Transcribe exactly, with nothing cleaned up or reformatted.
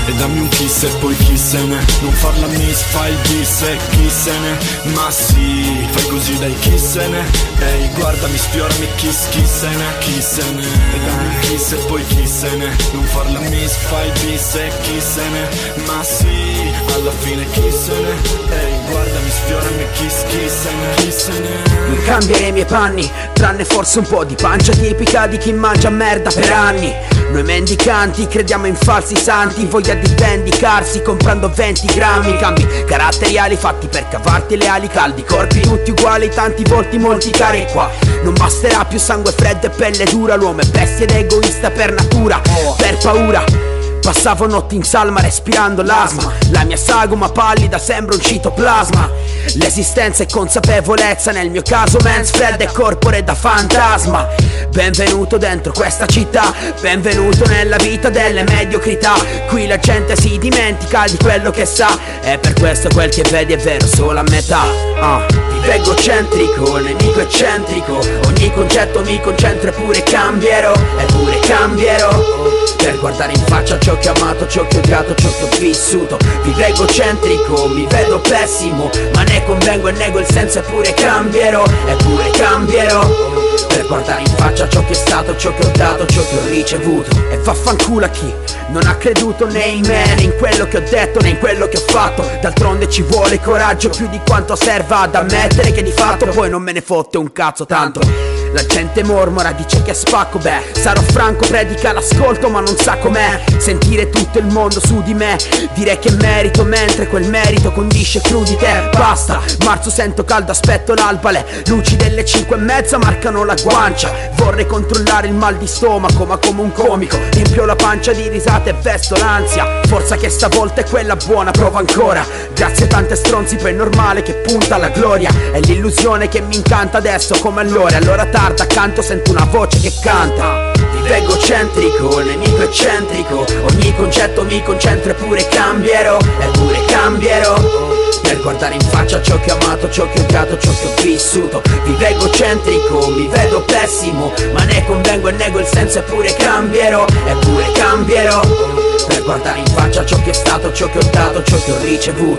E dammi un kiss e poi chi se ne. Non farla miss, fai il bis e chi se ne. Ma sì, fai così dai chi se ne. Ehi guardami, sfiorami, kiss, chi se ne. Chi se ne. E dammi un kiss e poi chi se ne. Non farla miss, fai il bis e chi se ne. Ma sì, alla fine chi se ne. Ehi guardami, sfiorami, kiss, chi se ne. Chi se ne. Non cambierei i miei panni, tranne forse un po' di pancia tipica di chi mangia merda per anni. Noi mendicanti crediamo in falsi santi, voglia di vendicarsi comprando venti grammi. Cambi caratteriali fatti per cavarti le ali, caldi corpi tutti uguali, tanti volti molti cari. Qua non basterà più sangue freddo e pelle dura, l'uomo è bestia ed egoista per natura, per paura. Passavo notti in salma respirando l'asma, la mia sagoma pallida sembra un citoplasma. L'esistenza è consapevolezza, nel mio caso mens fredda e corpore da fantasma. Benvenuto dentro questa città, benvenuto nella vita delle mediocrità. Qui la gente si dimentica di quello che sa, e per questo quel che vedi è vero solo a metà. uh. Vivo egocentrico, nemico eccentrico, ogni concetto mi concentro eppure cambierò, eppure cambierò. Per guardare in faccia ciò che ho amato, ciò che ho odiato, ciò che ho vissuto. Vivo egocentrico, mi vedo pessimo, ma ne convengo e nego il senso eppure cambierò, eppure cambierò. Per guardare in faccia ciò che è stato, ciò che ho dato, ciò che ho ricevuto. E vaffanculo a chi non ha creduto né in me, né in quello che ho detto, né in quello che ho fatto. D'altronde ci vuole coraggio più di quanto serva ad ammettere che di fatto poi non me ne fotte un cazzo tanto. La gente mormora, dice che spacco, beh, sarò franco, predica l'ascolto ma non sa com'è sentire tutto il mondo su di me. Direi che merito, mentre quel merito condisce crudite. Basta, marzo sento caldo, aspetto l'alba, le luci delle cinque e mezza marcano la guancia. Vorrei controllare il mal di stomaco, ma come un comico riempio la pancia di risate e vesto l'ansia. Forza che stavolta è quella buona, prova ancora. Grazie a tante stronzi poi è normale che punta alla gloria. È l'illusione che mi incanta adesso come allora. Allora tarda accanto sento una voce che canta. Vivo egocentrico, nemico eccentrico, ogni concetto mi concentro eppure cambierò, eppure cambierò. Per guardare in faccia ciò che ho amato, ciò che ho odiato, ciò che ho vissuto. Vivo egocentrico, mi vedo pessimo, ma ne convengo e nego il senso eppure cambierò, eppure cambierò. Per guardare in faccia ciò che è stato, ciò che ho dato, ciò che ho ricevuto.